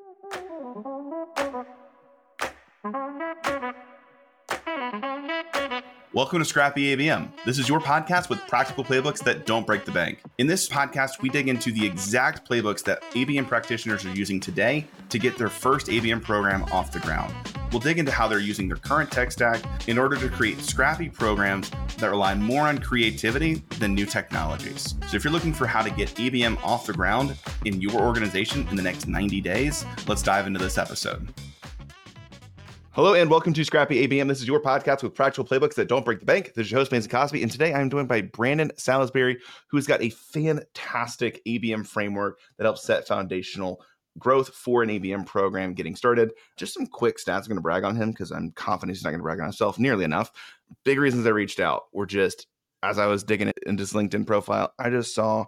Welcome to Scrappy ABM. This is your podcast with practical playbooks that don't break the bank. In this podcast, we dig into the exact playbooks that ABM practitioners are using today to get their first ABM program off the ground. We'll dig into how they're using their current tech stack in order to create scrappy programs that rely more on creativity than new technologies. So if you're looking for how to get ABM off the ground in your organization in the next 90 days, let's dive into this episode. Hello and welcome to Scrappy ABM. This is your podcast with practical playbooks that don't break the bank. This is your host, Mason Cosby, and today I'm joined by Brandon Salisbury, who's got a fantastic ABM framework that helps set foundational growth for an ABM program getting started. Just some quick stats. I'm going to brag on him because I'm confident he's not going to brag on himself nearly enough. Big reasons I reached out were just, as I was digging into his LinkedIn profile, I just saw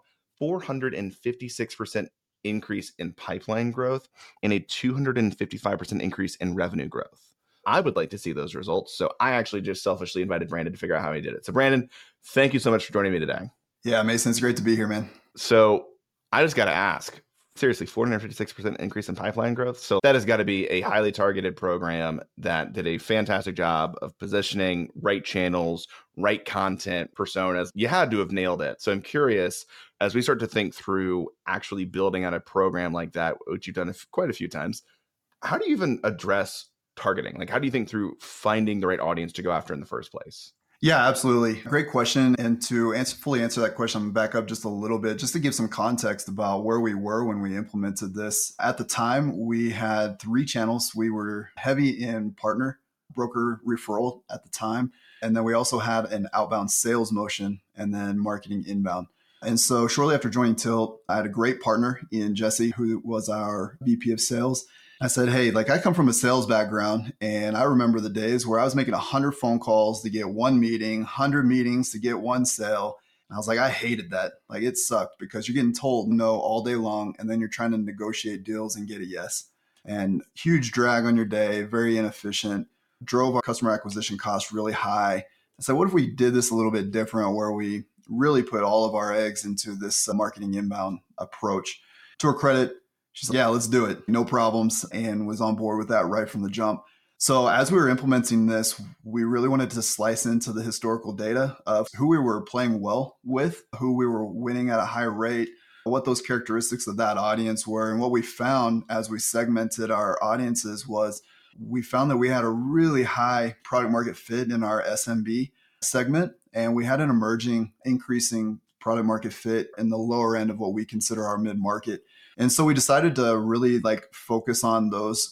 456% increase in pipeline growth and a 255% increase in revenue growth. I would like to see those results. So I actually just selfishly invited Brandon to figure out how he did it. So Brandon, thank you so much for joining me today. Yeah, Mason, it's great to be here, man. So I just got to ask, seriously, 456% increase in pipeline growth. So that has got to be a highly targeted program that did a fantastic job of positioning right channels, right content, personas. You had to have nailed it. So I'm curious, as we start to think through actually building out a program like that, which you've done quite a few times, how do you even address targeting? Like, how do you think through finding the right audience to go after in the first place? Yeah, absolutely. Great question. And to fully answer that question, I'm going to back up just a little bit, just to give some context about where we were when we implemented this. At the time, we had 3 channels. We were heavy in partner, broker referral at the time. And then we also had an outbound sales motion and then marketing inbound. And so shortly after joining Tilt, I had a great partner in Jesse, who was our VP of sales. I said, hey, I come from a sales background, and I remember the days where I was making 100 phone calls to get one meeting, 100 meetings to get one sale. And I was like, I hated that. It sucked because you're getting told no all day long, and then you're trying to negotiate deals and get a yes. And huge drag on your day, very inefficient, drove our customer acquisition costs really high. I said, what if we did this a little bit different, where we really put all of our eggs into this marketing inbound approach? To her credit, she's like, yeah, let's do it. No problems. And was on board with that right from the jump. So as we were implementing this, we really wanted to slice into the historical data of who we were playing well with, who we were winning at a high rate, what those characteristics of that audience were. And what we found as we segmented our audiences was we found that we had a really high product market fit in our SMB segment. And we had an emerging, increasing product market fit in the lower end of what we consider our mid-market. And so we decided to really focus on those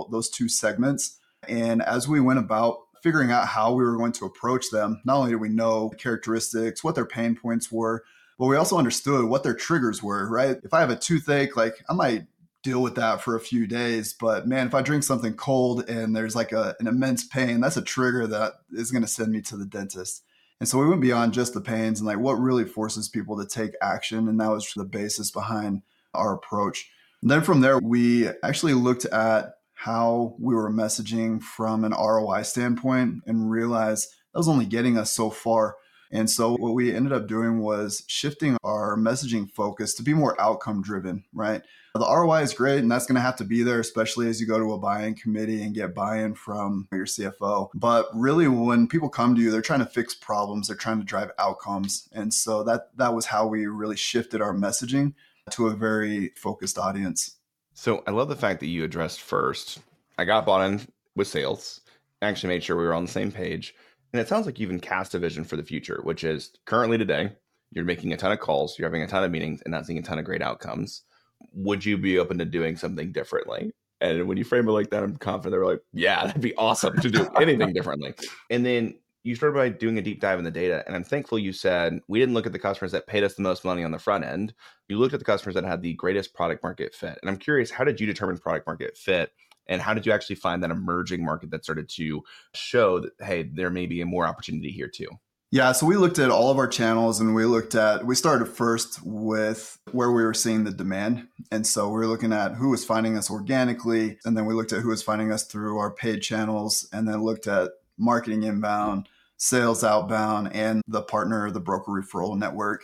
2 segments. And as we went about figuring out how we were going to approach them, not only did we know the characteristics, what their pain points were, but we also understood what their triggers were, right? If I have a toothache, I might deal with that for a few days. But man, if I drink something cold and there's an immense pain, that's a trigger that is going to send me to the dentist. And so we went beyond just the pains and what really forces people to take action. And that was the basis behind our approach. And then from there, we actually looked at how we were messaging from an ROI standpoint and realized that was only getting us so far. And so what we ended up doing was shifting our messaging focus to be more outcome driven, right? The ROI is great, and that's going to have to be there, especially as you go to a buy-in committee and get buy-in from your CFO. But really, when people come to you, they're trying to fix problems, they're trying to drive outcomes. And so that was how we really shifted our messaging to a very focused audience. So I love the fact that you addressed first, I got bought in with sales, actually made sure we were on the same page. And it sounds like you even cast a vision for the future, which is currently today, you're making a ton of calls, you're having a ton of meetings and not seeing a ton of great outcomes. Would you be open to doing something differently? And when you frame it like that, I'm confident they're like, yeah, that'd be awesome to do anything differently. And then you started by doing a deep dive in the data. And I'm thankful you said, we didn't look at the customers that paid us the most money on the front end. You looked at the customers that had the greatest product market fit. And I'm curious, how did you determine product market fit? And how did you actually find that emerging market that started to show that, hey, there may be a more opportunity here too? Yeah, so we looked at all of our channels and we started first with where we were seeing the demand. And so we were looking at who was finding us organically. And then we looked at who was finding us through our paid channels, and then looked at marketing inbound, sales outbound, and the partner, the broker referral network.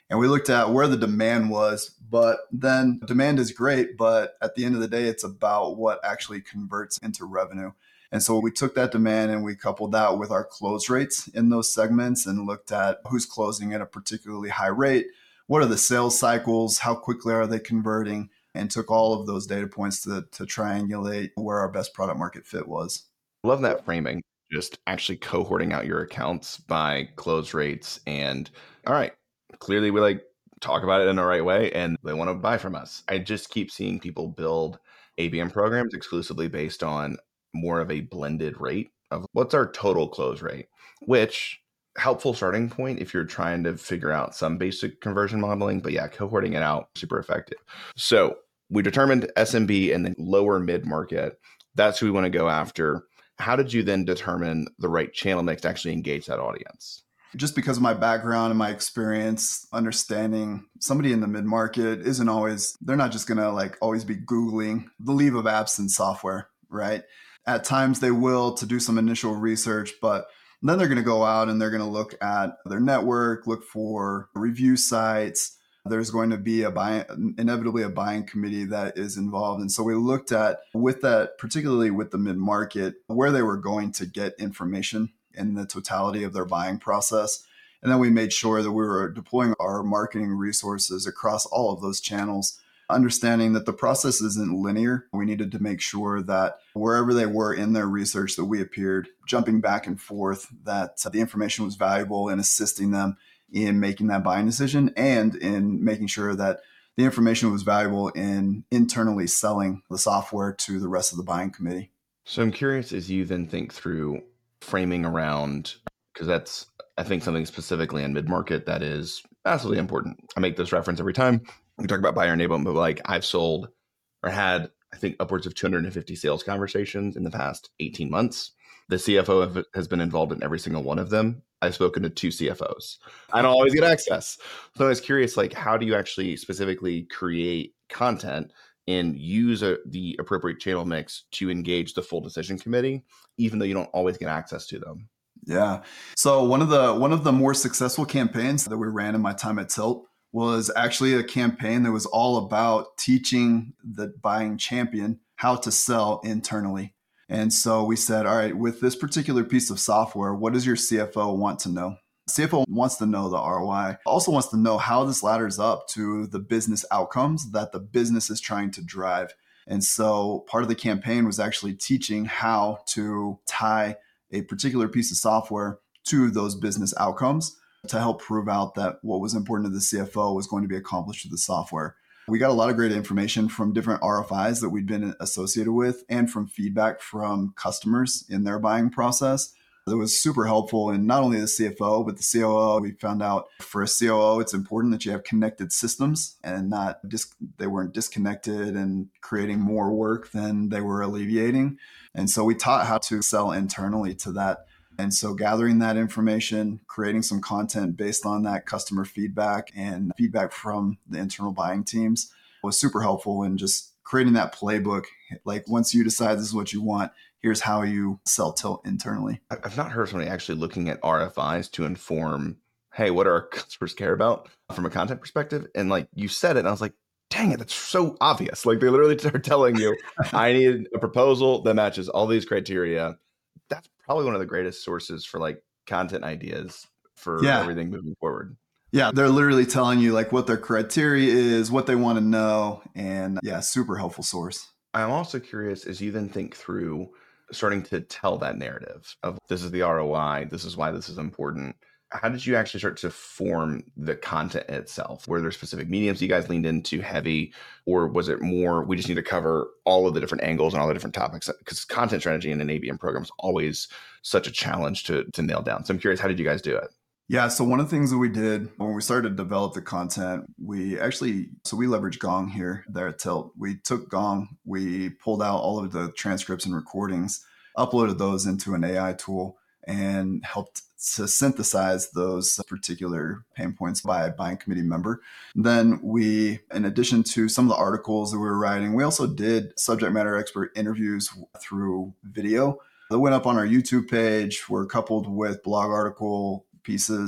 And we looked at where the demand was, but then demand is great, but at the end of the day, it's about what actually converts into revenue. And so we took that demand and we coupled that with our close rates in those segments and looked at who's closing at a particularly high rate. What are the sales cycles? How quickly are they converting? And took all of those data points to triangulate where our best product market fit was. Love that framing, just actually cohorting out your accounts by close rates. And all right, clearly we talk about it in the right way and they want to buy from us. I just keep seeing people build ABM programs exclusively based on more of a blended rate of what's our total close rate, which helpful starting point if you're trying to figure out some basic conversion modeling. But yeah, cohorting it out, super effective. So we determined SMB and then lower mid-market. That's who we want to go after. How did you then determine the right channel mix to actually engage that audience? Just because of my background and my experience, understanding somebody in the mid-market isn't always, they're not just going to always be Googling the leave of absence software, right? At times they will to do some initial research, but then they're going to go out and they're going to look at their network, look for review sites. There's going to be inevitably a buying committee that is involved. And so we looked at with that, particularly with the mid-market, where they were going to get information in the totality of their buying process. And then we made sure that we were deploying our marketing resources across all of those channels, understanding that the process isn't linear. We needed to make sure that wherever they were in their research that we appeared, jumping back and forth, that the information was valuable in assisting them in making that buying decision and in making sure that the information was valuable in internally selling the software to the rest of the buying committee. So I'm curious as you then think through framing around, because that's, I think, something specifically in mid-market that is absolutely important. I make this reference every time we talk about buyer enablement, but I've sold or had, I think, upwards of 250 sales conversations in the past 18 months. The CFO has been involved in every single one of them. I've spoken to 2 CFOs. I don't always get access. So I was curious, how do you actually specifically create content and use the appropriate channel mix to engage the full decision committee, even though you don't always get access to them? Yeah. So one of the more successful campaigns that we ran in my time at Tilt was actually a campaign that was all about teaching the buying champion how to sell internally. And so we said, all right, with this particular piece of software, what does your CFO want to know? CFO wants to know the ROI, also wants to know how this ladders up to the business outcomes that the business is trying to drive. And so part of the campaign was actually teaching how to tie a particular piece of software to those business outcomes to help prove out that what was important to the CFO was going to be accomplished with the software. We got a lot of great information from different RFIs that we'd been associated with and from feedback from customers in their buying process. That was super helpful in not only the CFO, but the COO. We found out for a COO, it's important that you have connected systems and they weren't disconnected and creating more work than they were alleviating. And so we taught how to sell internally to that. And so gathering that information, creating some content based on that customer feedback and feedback from the internal buying teams was super helpful in just creating that playbook. Once you decide this is what you want, here's how you sell Tilt internally. I've not heard somebody actually looking at RFIs to inform, hey, what do our customers care about from a content perspective? And you said it, and I was like, dang it, that's so obvious. They literally are telling you, I need a proposal that matches all these criteria. That's probably one of the greatest sources for content ideas for everything moving forward. Yeah, they're literally telling you what their criteria is, what they want to know, and super helpful source. I'm also curious as you then think through starting to tell that narrative of this is the ROI, this is why this is important. How did you actually start to form the content itself? Were there specific mediums you guys leaned into heavy, or was it more, we just need to cover all of the different angles and all the different topics? Because content strategy in an ABM program is always such a challenge to nail down. So I'm curious, how did you guys do it? Yeah, so one of the things that we did when we started to develop the content, we leveraged Gong there at Tilt. We took Gong, we pulled out all of the transcripts and recordings, uploaded those into an AI tool, and helped to synthesize those particular pain points by a buying committee member. Then we, in addition to some of the articles that we were writing, we also did subject matter expert interviews through video that went up on our YouTube page, were coupled with blog article pieces.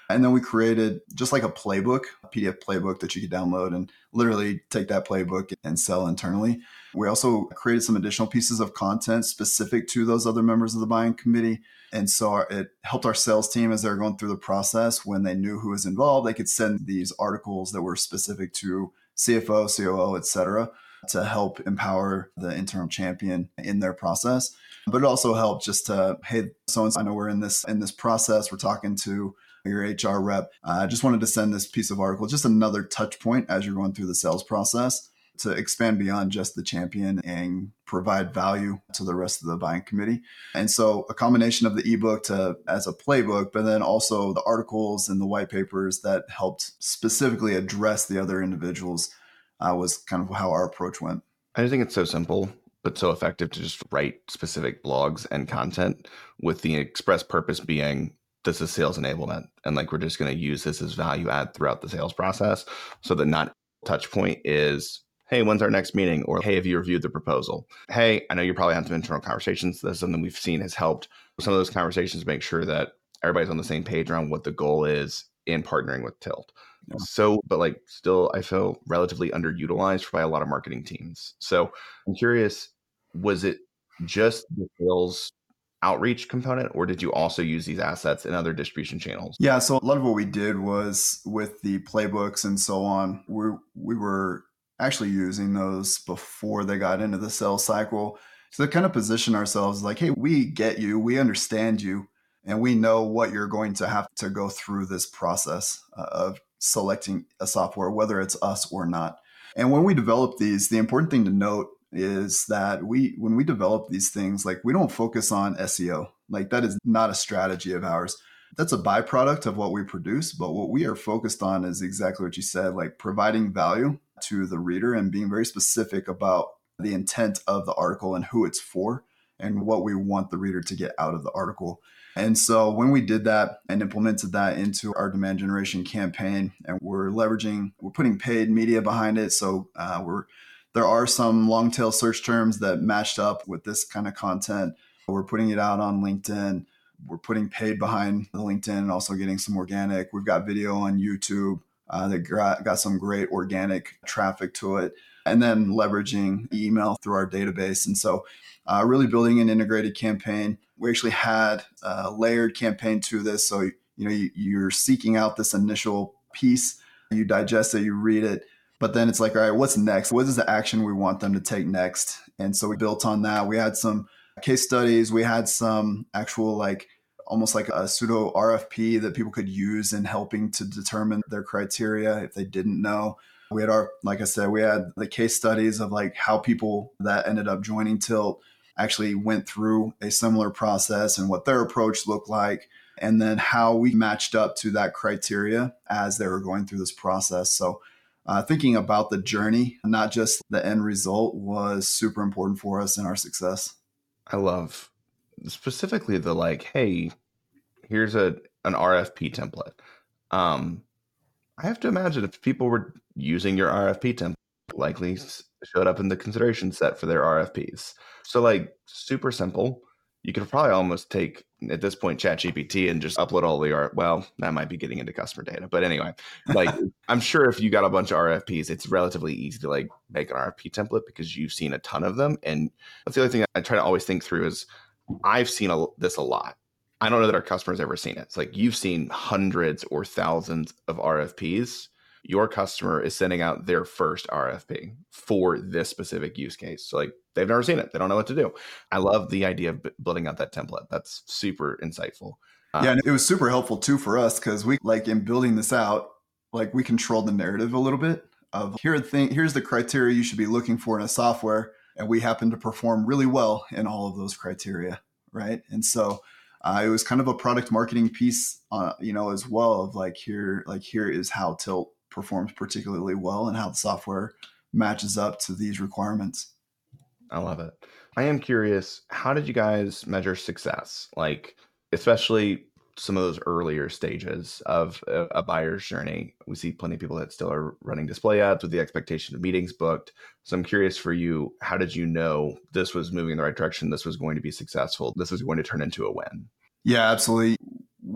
And then we created just like a playbook, a PDF playbook that you could download and literally take that playbook and sell internally. We also created some additional pieces of content specific to those other members of the buying committee. And so it helped our sales team as they're going through the process. When they knew who was involved, they could send these articles that were specific to CFO, COO, et cetera, to help empower the interim champion in their process. But it also helped just to, hey, so I know we're in this process. We're talking to your HR rep. I just wanted to send this piece of article, just another touch point as you're going through the sales process to expand beyond just the champion and provide value to the rest of the buying committee. And so a combination of the ebook as a playbook, but then also the articles and the white papers that helped specifically address the other individuals was kind of how our approach went. I think it's so simple, but so effective to just write specific blogs and content with the express purpose being this is sales enablement. And like, we're just going to use this as value add throughout the sales process so that not touch point is, hey, when's our next meeting? Or, hey, have you reviewed the proposal? Hey, I know you probably had some internal conversations. That's something we've seen has helped some of those conversations make sure that everybody's on the same page around what the goal is in partnering with Tilt. Yeah. So, but like still, I feel relatively underutilized by a lot of marketing teams. So I'm curious, was it just the sales outreach component, or did you also use these assets in other distribution channels? Yeah, so a lot of what we did was with the playbooks and so on, we were actually using those before they got into the sales cycle. So to kind of position ourselves like, hey, we get you, we understand you, and we know what you're going to have to go through this process of selecting a software, whether it's us or not. And when we develop these, the important thing to note is that when we develop these things, like we don't focus on SEO. Like that is not a strategy of ours. That's a byproduct of what we produce. But what we are focused on is exactly what you said, like providing value to the reader and being very specific about the intent of the article and who it's for and what we want the reader to get out of the article. And so when we did that and implemented that into our demand generation campaign, and we're putting paid media behind it. So there are some long tail search terms that matched up with this kind of content. We're putting it out on LinkedIn. We're putting paid behind the LinkedIn and also getting some organic. We've got video on YouTube that got some great organic traffic to it. And then leveraging email through our database. And so really building an integrated campaign. We actually had a layered campaign to this. So, you're seeking out this initial piece, you digest it, you read it, but then it's like, all right, what's next? What is the action we want them to take next? And so we built on that. We had some case studies. We had some actual almost like a pseudo RFP that people could use in helping to determine their criteria if they didn't know. We had like I said, we had the case studies of like how people that ended up joining Tilt actually went through a similar process and what their approach looked like, and then how we matched up to that criteria as they were going through this process. So thinking about the journey, not just the end result, was super important for us in our success. I love specifically the hey, here's an RFP template. I have to imagine if people were using your RFP template, likely showed up in the consideration set for their RFPs. So super simple. You could probably almost take, at this point, ChatGPT and just upload all well, that might be getting into customer data. But anyway, I'm sure if you got a bunch of RFPs, it's relatively easy to make an RFP template because you've seen a ton of them. And that's the other thing I try to always think through is I've seen this a lot. I don't know that our customers ever seen it. It's you've seen hundreds or thousands of RFPs. Your customer is sending out their first RFP for this specific use case. So they've never seen it. They don't know what to do. I love the idea of building out that template. That's super insightful. Yeah, and it was super helpful too for us because we in building this out, we controlled the narrative a little bit of here's the criteria you should be looking for in a software. And we happen to perform really well in all of those criteria, right? And so it was kind of a product marketing piece, as well of here is how Tilt performs particularly well and how the software matches up to these requirements. I love it. I am curious, how did you guys measure success? Especially some of those earlier stages of a buyer's journey. We see plenty of people that still are running display ads with the expectation of meetings booked. So I'm curious for you, how did you know this was moving in the right direction? This was going to be successful. This was going to turn into a win. Yeah, absolutely.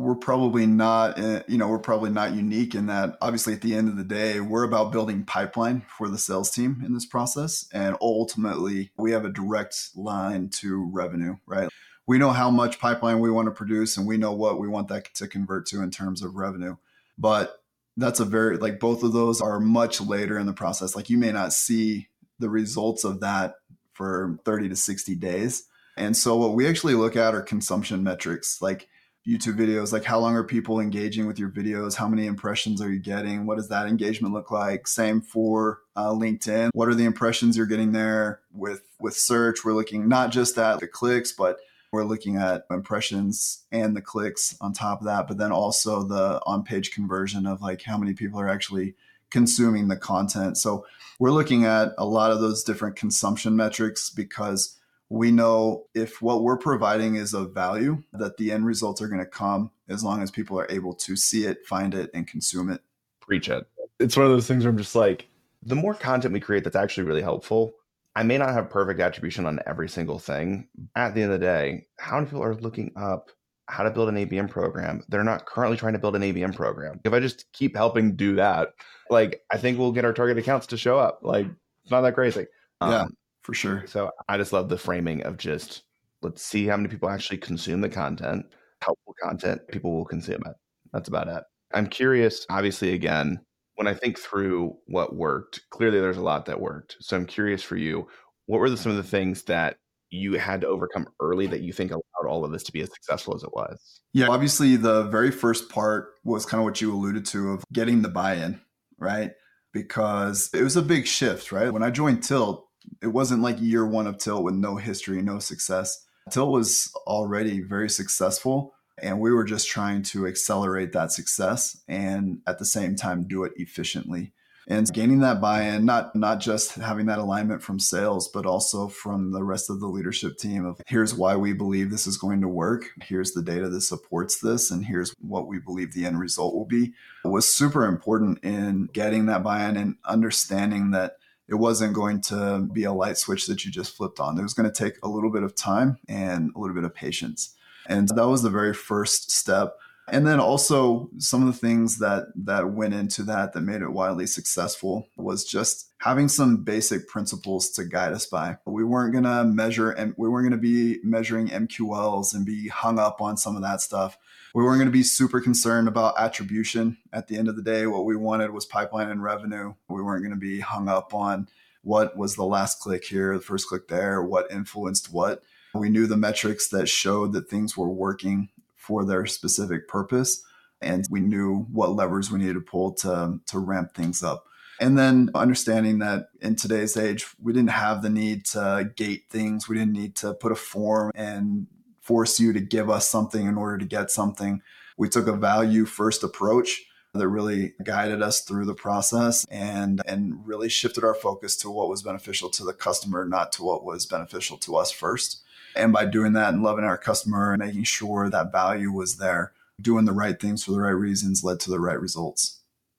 we're probably not, we're probably not unique in that. Obviously, at the end of the day, we're about building pipeline for the sales team in this process. And ultimately, we have a direct line to revenue, right? We know how much pipeline we want to produce and we know what we want that to convert to in terms of revenue. But that's both of those are much later in the process. Like you may not see the results of that for 30 to 60 days. And so what we actually look at are consumption metrics, like YouTube videos, like how long are people engaging with your videos? How many impressions are you getting? What does that engagement look like? Same for LinkedIn. What are the impressions you're getting there? With search, we're looking not just at the clicks, but we're looking at impressions and the clicks on top of that, but then also the on-page conversion of like how many people are actually consuming the content. So we're looking at a lot of those different consumption metrics because we know if what we're providing is of value, that the end results are going to come as long as people are able to see it, find it, and consume it. Preach it. It's one of those things where I'm just like, the more content we create that's actually really helpful, I may not have perfect attribution on every single thing. At the end of the day, how many people are looking up how to build an ABM program? They're not currently trying to build an ABM program. If I just keep helping do that, like I think we'll get our target accounts to show up. Like it's not that crazy. Yeah. For sure. So I just love the framing of just, let's see how many people actually consume the content, helpful content, people will consume it. That's about it. I'm curious, obviously, again, when I think through what worked, clearly there's a lot that worked. So I'm curious for you, what were some of the things that you had to overcome early that you think allowed all of this to be as successful as it was? Yeah, obviously the very first part was kind of what you alluded to of getting the buy-in, right? Because it was a big shift, right? When I joined Tilt, it wasn't like year one of Tilt with no history, no success. Tilt was already very successful, and we were just trying to accelerate that success and at the same time do it efficiently. And gaining that buy-in, not just having that alignment from sales, but also from the rest of the leadership team of here's why we believe this is going to work. Here's the data that supports this. And here's what we believe the end result will be. It was super important in getting that buy-in and understanding that it wasn't going to be a light switch that you just flipped on. It was going to take a little bit of time and a little bit of patience. And that was the very first step. And then also some of the things that went into that made it wildly successful was just having some basic principles to guide us by. We weren't going to measure and we weren't going to be measuring MQLs and be hung up on some of that stuff. We weren't going to be super concerned about attribution. At the end of the day, what we wanted was pipeline and revenue. We weren't going to be hung up on what was the last click here, the first click there, what influenced what. We knew the metrics that showed that things were working for their specific purpose. And we knew what levers we needed to pull to ramp things up. And then understanding that in today's age, we didn't have the need to gate things. We didn't need to put a form and force you to give us something in order to get something. We took a value first approach that really guided us through the process and really shifted our focus to what was beneficial to the customer, not to what was beneficial to us first. And by doing that and loving our customer and making sure that value was there, doing the right things for the right reasons led to the right results.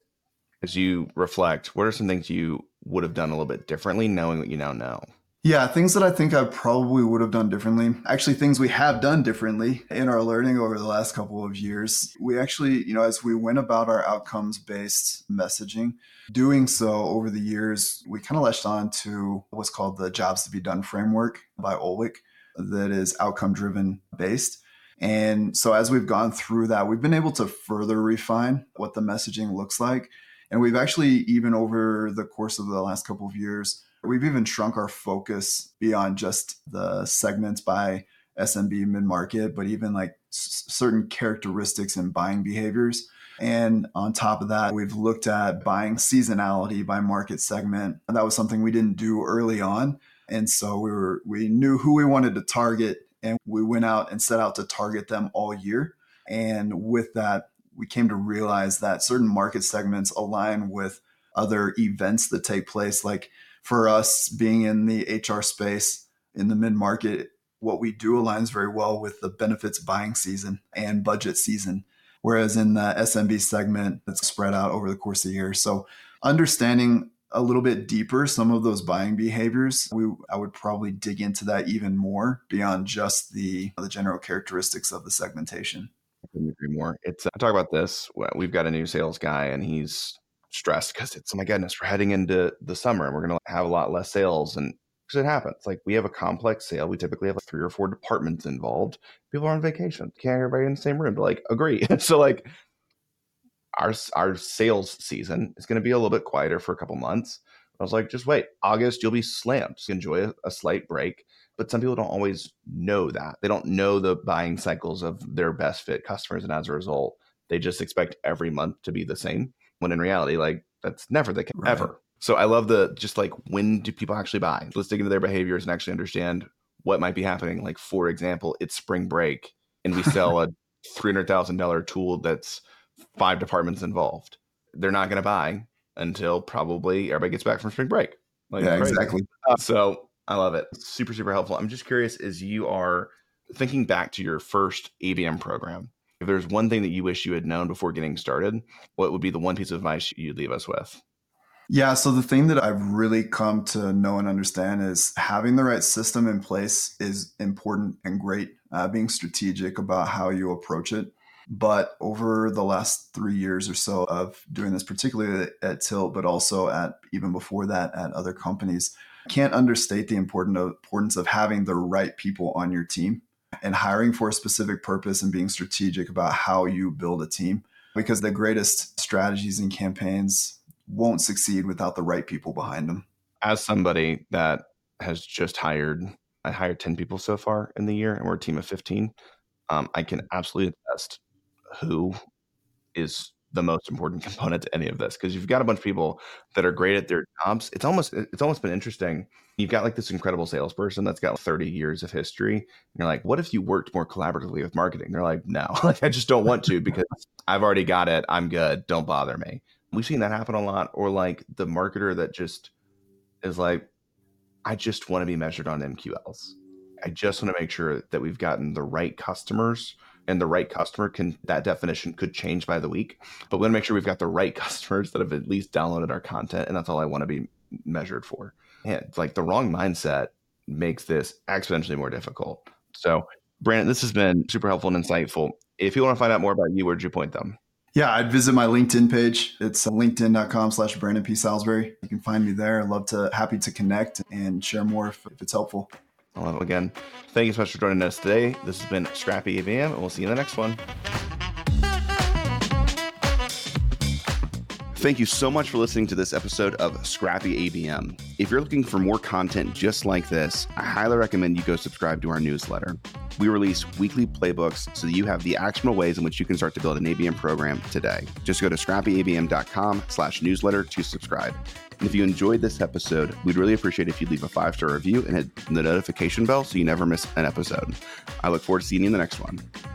As you reflect, what are some things you would have done a little bit differently knowing what you now know? Yeah, things that I think I probably would have done differently. Actually, things we have done differently in our learning over the last couple of years. We actually, as we went about our outcomes-based messaging, doing so over the years, we kind of latched on to what's called the Jobs to Be Done framework by Ulrich that is outcome-driven based. And so as we've gone through that, we've been able to further refine what the messaging looks like. And we've actually, even over the course of the last couple of years, we've even shrunk our focus beyond just the segments by SMB mid-market, but even like certain characteristics and buying behaviors. And on top of that, we've looked at buying seasonality by market segment. And that was something we didn't do early on. And so we knew who we wanted to target, and we went out and set out to target them all year. And with that, we came to realize that certain market segments align with other events that take place. Like for us being in the HR space in the mid-market, what we do aligns very well with the benefits buying season and budget season. Whereas in the SMB segment, it's spread out over the course of the year. So understanding a little bit deeper some of those buying behaviors, I would probably dig into that even more beyond just the general characteristics of the segmentation. couldn't agree more. I talk about this. We've got a new sales guy and he's stressed because oh my goodness, we're heading into the summer and we're going to have a lot less sales. And because it happens, like we have a complex sale. We typically have like 3 or 4 departments involved. People are on vacation. Can't everybody in the same room to like agree. So like our sales season is going to be a little bit quieter for a couple months. I was like, just wait, August, you'll be slammed. So enjoy a slight break. But some people don't always know that. They don't know the buying cycles of their best fit customers. And as a result, they just expect every month to be the same. When in reality, like that's never the case, ever. So I love just like, when do people actually buy? Let's dig into their behaviors and actually understand what might be happening. Like, for example, it's spring break and we sell a $300,000 tool that's 5 departments involved. They're not going to buy until probably everybody gets back from spring break. Like, yeah, exactly. So I love it. Super, super helpful. I'm just curious, as you are thinking back to your first ABM program, if there's one thing that you wish you had known before getting started, what would be the one piece of advice you'd leave us with? Yeah, so the thing that I've really come to know and understand is having the right system in place is important and great, being strategic about how you approach it. But over the last 3 years or so of doing this, particularly at Tilt, but also even before that at other companies, can't understate the importance of having the right people on your team and hiring for a specific purpose and being strategic about how you build a team. Because the greatest strategies and campaigns won't succeed without the right people behind them. As somebody that has just I hired 10 people so far in the year, and we're a team of 15. I can absolutely attest who is the most important component to any of this, because you've got a bunch of people that are great at their jobs. It's almost been interesting. You've got like this incredible salesperson that's got 30 years of history. And you're like, what if you worked more collaboratively with marketing? They're like, no, like I just don't want to because I've already got it. I'm good. Don't bother me. We've seen that happen a lot. Or like the marketer that just is like, I just want to be measured on MQLs. I just want to make sure that we've gotten the right customers, and the right customer that definition could change by the week, but we want to make sure we've got the right customers that have at least downloaded our content. And that's all I want to be measured for. And it's like the wrong mindset makes this exponentially more difficult. So Brandon, this has been super helpful and insightful. If you want to find out more about you, where'd you point them? Yeah, I'd visit my LinkedIn page. It's linkedin.com/Brandon P. Salisbury. You can find me there. Happy to connect and share more if it's helpful. Well, again, thank you so much for joining us today. This has been Scrappy ABM, and we'll see you in the next one. Thank you so much for listening to this episode of Scrappy ABM. If you're looking for more content just like this, I highly recommend you go subscribe to our newsletter. We release weekly playbooks so that you have the actionable ways in which you can start to build an ABM program today. Just go to scrappyabm.com/newsletter to subscribe. And if you enjoyed this episode, we'd really appreciate if you'd leave a 5-star review and hit the notification bell so you never miss an episode. I look forward to seeing you in the next one.